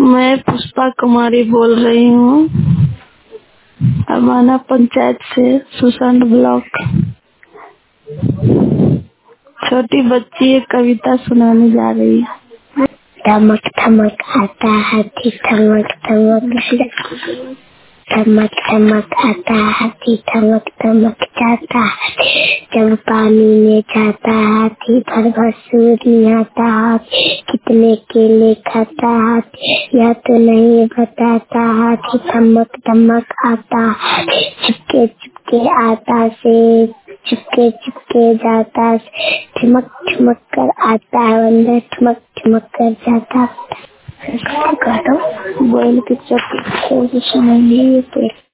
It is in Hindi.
मैं पुष्पा कुमारी बोल रही हूँ, अमाना पंचायत से, सुसंड ब्लॉक। छोटी बच्ची एक कविता सुनाने जा रही है। धमक धमक आता हाथी धमक धमक, धमक धमक आता हाथी धमक धमक जाता हाथी, जब पानी में जाता हाथी भर भर सूर निहाता हाथी, कितने केले खाता हाथी यह तो नहीं बताता हाथी, धमक धमक आता हाथी, चिपके चिपके आता से चिपके चिपके जाता, ठुमक ठुमक कर आता है अंदर, ठुमक ठुमक कर जाता। बोल के चुप सुनेंगे।